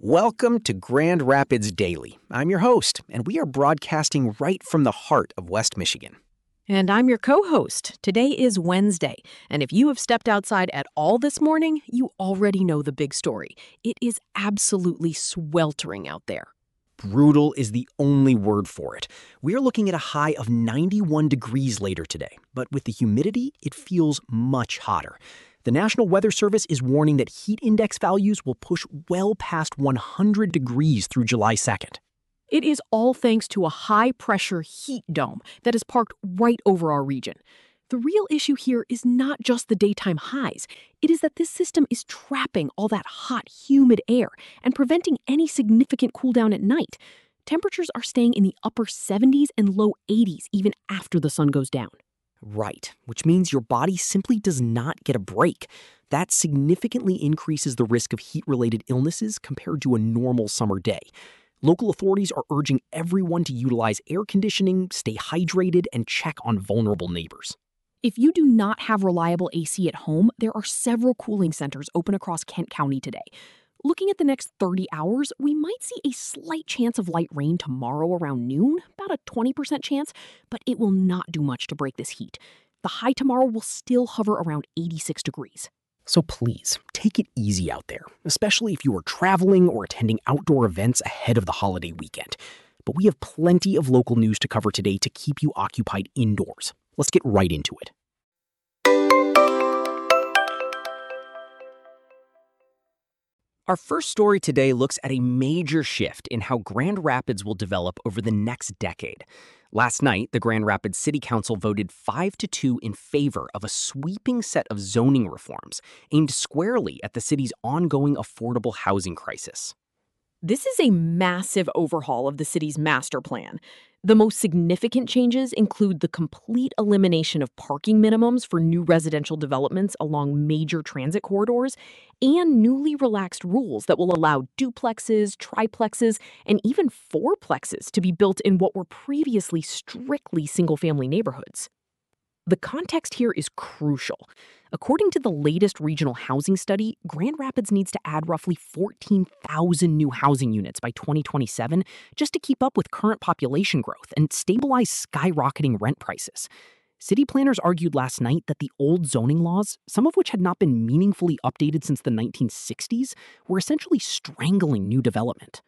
Welcome to Grand Rapids Daily. I'm your host, and we are broadcasting right from the heart of West Michigan. And I'm your co-host. Today is Wednesday, and if you have stepped outside at all this morning, you already know the big story. It is absolutely sweltering out there. Brutal is the only word for it. We are looking at a high of 91 degrees later today, but with the humidity, it feels much hotter. The National Weather Service is warning that heat index values will push well past 100 degrees through July 2nd. It is all thanks to a high-pressure heat dome that is parked right over our region. The real issue here is not just the daytime highs. It is that this system is trapping all that hot, humid air and preventing any significant cool down at night. Temperatures are staying in the upper 70s and low 80s even after the sun goes down. Right, which means your body simply does not get a break. That significantly increases the risk of heat-related illnesses compared to a normal summer day. Local authorities are urging everyone to utilize air conditioning, stay hydrated, and check on vulnerable neighbors. If you do not have reliable AC at home, there are several cooling centers open across Kent County today. Looking at the next 30 hours, we might see a slight chance of light rain tomorrow around noon, about a 20% chance, but it will not do much to break this heat. The high tomorrow will still hover around 86 degrees. So please, take it easy out there, especially if you are traveling or attending outdoor events ahead of the holiday weekend. But we have plenty of local news to cover today to keep you occupied indoors. Let's get right into it. Our first story today looks at a major shift in how Grand Rapids will develop over the next decade. Last night, the Grand Rapids City Council voted 5-2 in favor of a sweeping set of zoning reforms aimed squarely at the city's ongoing affordable housing crisis. This is a massive overhaul of the city's master plan. The most significant changes include the complete elimination of parking minimums for new residential developments along major transit corridors and newly relaxed rules that will allow duplexes, triplexes, and even fourplexes to be built in what were previously strictly single-family neighborhoods. The context here is crucial. According to the latest regional housing study, Grand Rapids needs to add roughly 14,000 new housing units by 2027 just to keep up with current population growth and stabilize skyrocketing rent prices. City planners argued last night that the old zoning laws, some of which had not been meaningfully updated since the 1960s, were essentially strangling new development.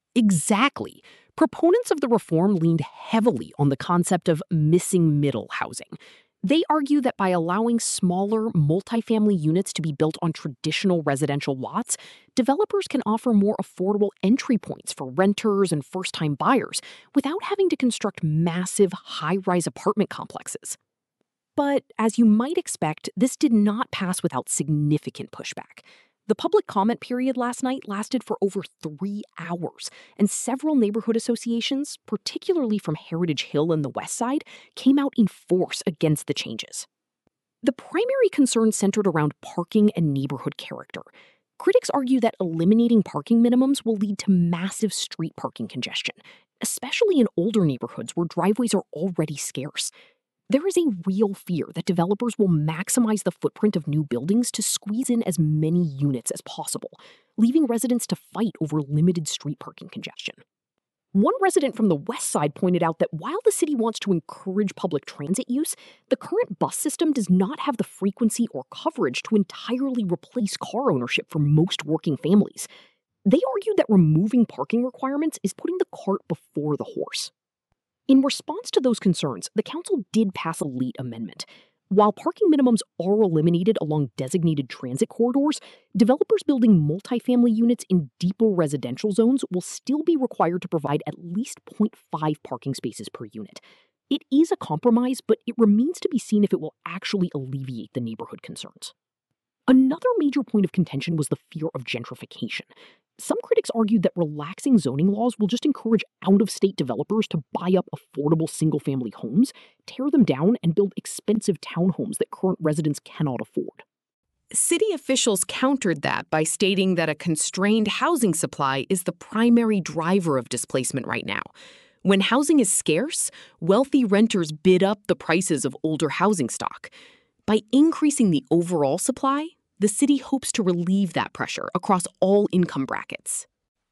Exactly. Proponents of the reform leaned heavily on the concept of missing middle housing. They argue that by allowing smaller, multifamily units to be built on traditional residential lots, developers can offer more affordable entry points for renters and first-time buyers without having to construct massive, high-rise apartment complexes. But as you might expect, this did not pass without significant pushback. The public comment period last night lasted for over 3 hours, and several neighborhood associations, particularly from Heritage Hill and the West Side, came out in force against the changes. The primary concern centered around parking and neighborhood character. Critics argue that eliminating parking minimums will lead to massive street parking congestion, especially in older neighborhoods where driveways are already scarce. There is a real fear that developers will maximize the footprint of new buildings to squeeze in as many units as possible, leaving residents to fight over limited street parking congestion. One resident from the West Side pointed out that while the city wants to encourage public transit use, the current bus system does not have the frequency or coverage to entirely replace car ownership for most working families. They argued that removing parking requirements is putting the cart before the horse. In response to those concerns, the council did pass a late amendment. While parking minimums are eliminated along designated transit corridors, developers building multifamily units in deeper residential zones will still be required to provide at least 0.5 parking spaces per unit. It is a compromise, but it remains to be seen if it will actually alleviate the neighborhood concerns. Another major point of contention was the fear of gentrification. Some critics argued that relaxing zoning laws will just encourage out-of-state developers to buy up affordable single-family homes, tear them down, and build expensive townhomes that current residents cannot afford. City officials countered that by stating that a constrained housing supply is the primary driver of displacement right now. When housing is scarce, wealthy renters bid up the prices of older housing stock. By increasing the overall supply, the city hopes to relieve that pressure across all income brackets.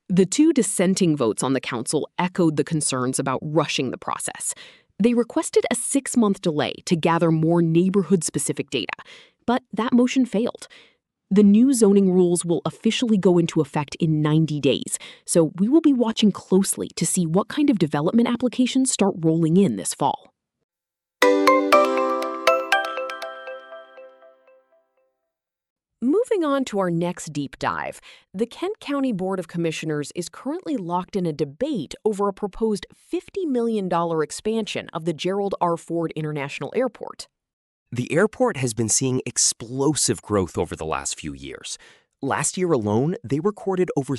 The two dissenting votes on the council echoed the concerns about rushing the process. They requested a 6-month delay to gather more neighborhood-specific data, but that motion failed. The new zoning rules will officially go into effect in 90 days, so we will be watching closely to see what kind of development applications start rolling in this fall. Moving on to our next deep dive, the Kent County Board of Commissioners is currently locked in a debate over a proposed $50 million expansion of the Gerald R. Ford International Airport. The airport has been seeing explosive growth over the last few years. Last year alone, they recorded over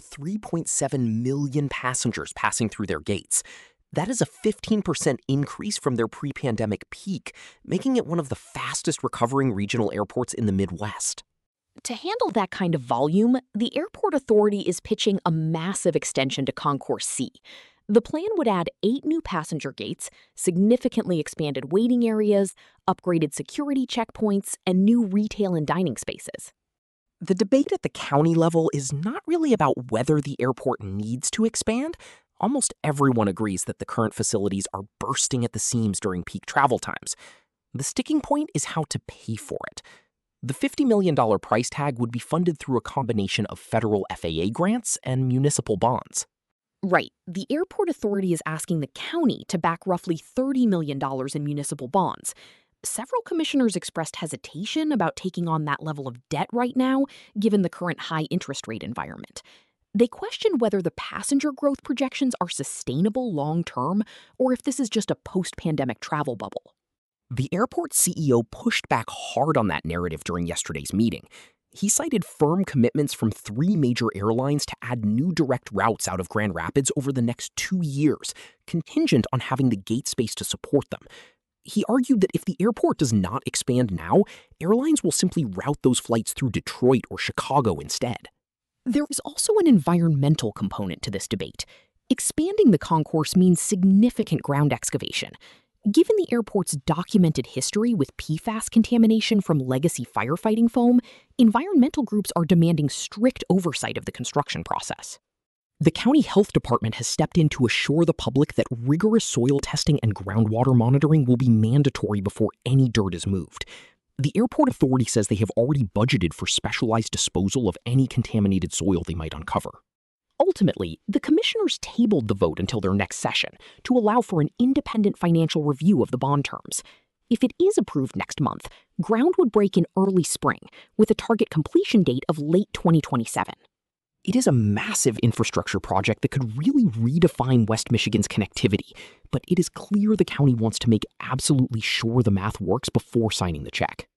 3.7 million passengers passing through their gates. That is a 15% increase from their pre-pandemic peak, making it one of the fastest recovering regional airports in the Midwest. To handle that kind of volume, the Airport Authority is pitching a massive extension to Concourse C. The plan would add 8 new passenger gates, significantly expanded waiting areas, upgraded security checkpoints, and new retail and dining spaces. The debate at the county level is not really about whether the airport needs to expand. Almost everyone agrees that the current facilities are bursting at the seams during peak travel times. The sticking point is how to pay for it. The $50 million price tag would be funded through a combination of federal FAA grants and municipal bonds. Right. The Airport Authority is asking the county to back roughly $30 million in municipal bonds. Several commissioners expressed hesitation about taking on that level of debt right now, given the current high interest rate environment. They question whether the passenger growth projections are sustainable long-term, or if this is just a post-pandemic travel bubble. The airport CEO pushed back hard on that narrative during yesterday's meeting. He cited firm commitments from 3 major airlines to add new direct routes out of Grand Rapids over the next 2 years, contingent on having the gate space to support them. He argued that if the airport does not expand now, airlines will simply route those flights through Detroit or Chicago instead. There is also an environmental component to this debate. Expanding the concourse means significant ground excavation. Given the airport's documented history with PFAS contamination from legacy firefighting foam, environmental groups are demanding strict oversight of the construction process. The county health department has stepped in to assure the public that rigorous soil testing and groundwater monitoring will be mandatory before any dirt is moved. The airport authority says they have already budgeted for specialized disposal of any contaminated soil they might uncover. Ultimately, the commissioners tabled the vote until their next session to allow for an independent financial review of the bond terms. If it is approved next month, ground would break in early spring, with a target completion date of late 2027. It is a massive infrastructure project that could really redefine West Michigan's connectivity, but it is clear the county wants to make absolutely sure the math works before signing the check.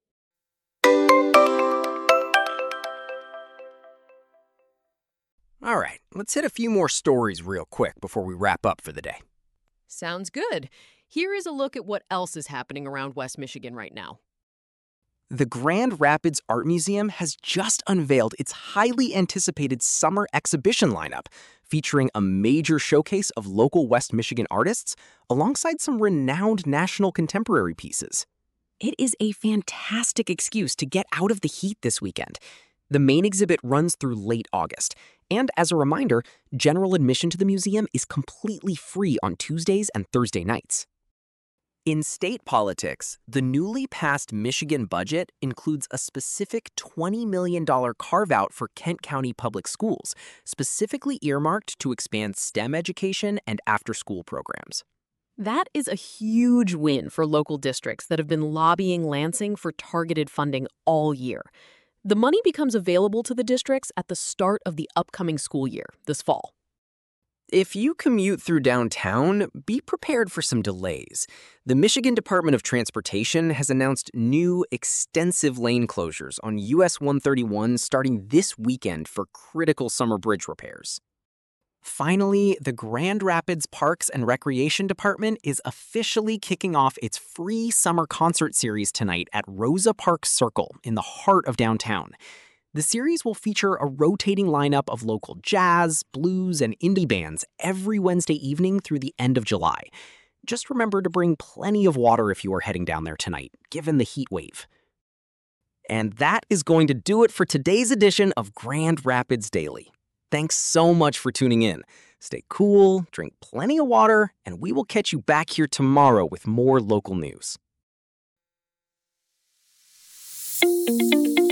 All right, let's hit a few more stories real quick before we wrap up for the day. Sounds good. Here is a look at what else is happening around West Michigan right now. The Grand Rapids Art Museum has just unveiled its highly anticipated summer exhibition lineup, featuring a major showcase of local West Michigan artists alongside some renowned national contemporary pieces. It is a fantastic excuse to get out of the heat this weekend. The main exhibit runs through late August, and as a reminder, general admission to the museum is completely free on Tuesdays and Thursday nights. In state politics, the newly passed Michigan budget includes a specific $20 million carve-out for Kent County Public Schools, specifically earmarked to expand STEM education and after-school programs. That is a huge win for local districts that have been lobbying Lansing for targeted funding all year. The money becomes available to the districts at the start of the upcoming school year, this fall. If you commute through downtown, be prepared for some delays. The Michigan Department of Transportation has announced new, extensive lane closures on US 131 starting this weekend for critical summer bridge repairs. Finally, the Grand Rapids Parks and Recreation Department is officially kicking off its free summer concert series tonight at Rosa Parks Circle in the heart of downtown. The series will feature a rotating lineup of local jazz, blues, and indie bands every Wednesday evening through the end of July. Just remember to bring plenty of water if you are heading down there tonight, given the heat wave. And that is going to do it for today's edition of Grand Rapids Daily. Thanks so much for tuning in. Stay cool, drink plenty of water, and we will catch you back here tomorrow with more local news.